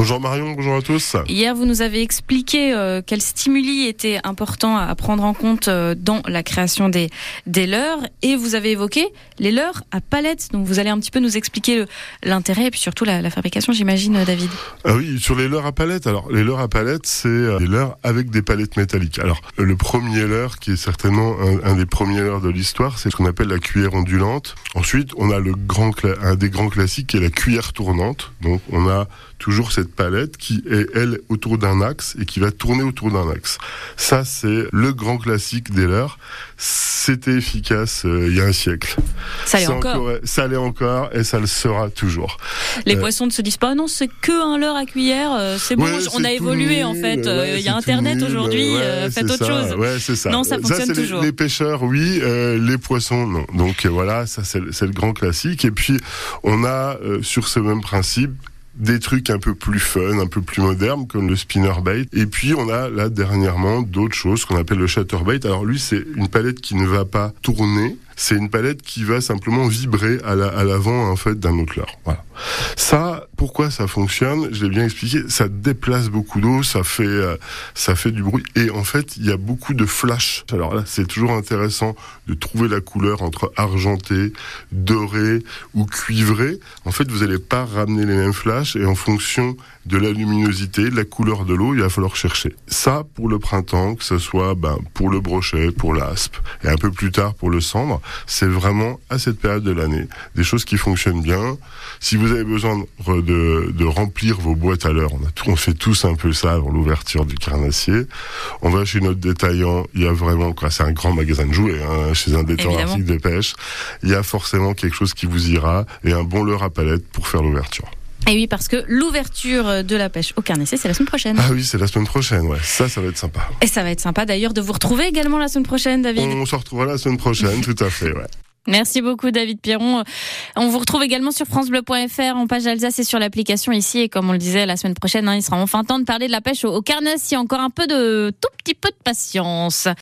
Bonjour Marion, bonjour à tous. Hier, vous nous avez expliqué quels stimuli étaient importants à prendre en compte dans la création des leurres, et vous avez évoqué les leurres à palettes. Donc vous allez un petit peu nous expliquer l'intérêt et puis surtout la fabrication, j'imagine, David. Ah oui, sur les leurres à palettes. Alors les leurres à palettes, c'est des leurres avec des palettes métalliques. Alors le premier leurre, qui est certainement un des premiers leurres de l'histoire, c'est ce qu'on appelle la cuillère ondulante. Ensuite, on a un des grands classiques qui est la cuillère tournante. Donc on a toujours cette palette qui est, elle, autour d'un axe et qui va tourner autour d'un axe. Ça, c'est le grand classique des leurres. C'était efficace il y a un siècle. Ça l'est encore. Ça l'est encore et ça le sera toujours. Les poissons ne se disent pas, non, c'est que un leurre à cuillère, c'est bon, on a évolué nul, en fait. Il y a Internet aujourd'hui, faites autre chose. Ouais, c'est ça. Non, ça fonctionne toujours. Les pêcheurs, oui, les poissons, non. Donc voilà, ça c'est le grand classique. Et puis, on a, sur ce même principe, des trucs un peu plus fun, un peu plus modernes, comme le spinnerbait. Et puis, on a là, dernièrement, d'autres choses qu'on appelle le chatterbait. Alors lui, c'est une palette qui ne va pas tourner. C'est une palette qui va simplement vibrer à l'avant, en fait, d'un autre leurre. Voilà. Ça, pourquoi ça fonctionne? Je l'ai bien expliqué. Ça déplace beaucoup d'eau, ça fait du bruit. Et en fait, il y a beaucoup de flash. Alors là, c'est toujours intéressant de trouver la couleur entre argenté, doré ou cuivré. En fait, vous n'allez pas ramener les mêmes flashs, et en fonction de la luminosité, de la couleur de l'eau, il va falloir chercher. Ça, pour le printemps, que ce soit pour le brochet, pour l'aspe, et un peu plus tard pour le cendre, c'est vraiment à cette période de l'année des choses qui fonctionnent bien. Si vous avez besoin de remplir vos boîtes à leurres, on fait tous un peu ça avant l'ouverture du carnassier. On va chez notre détaillant, il y a vraiment, c'est un grand magasin de jouets, chez un détaillant article de pêche, il y a forcément quelque chose qui vous ira, et un bon leurre à palette pour faire l'ouverture. Et oui, parce que l'ouverture de la pêche au carnassier, c'est la semaine prochaine. Ah oui, c'est la semaine prochaine, ouais. Ça va être sympa. Et ça va être sympa d'ailleurs de vous retrouver également la semaine prochaine, David. On se retrouvera la semaine prochaine, tout à fait, ouais. Merci beaucoup, David Pierron. On vous retrouve également sur francebleu.fr, en page Alsace et sur l'application ici. Et comme on le disait, la semaine prochaine, il sera enfin temps de parler de la pêche au carnassier. Encore tout petit peu de patience.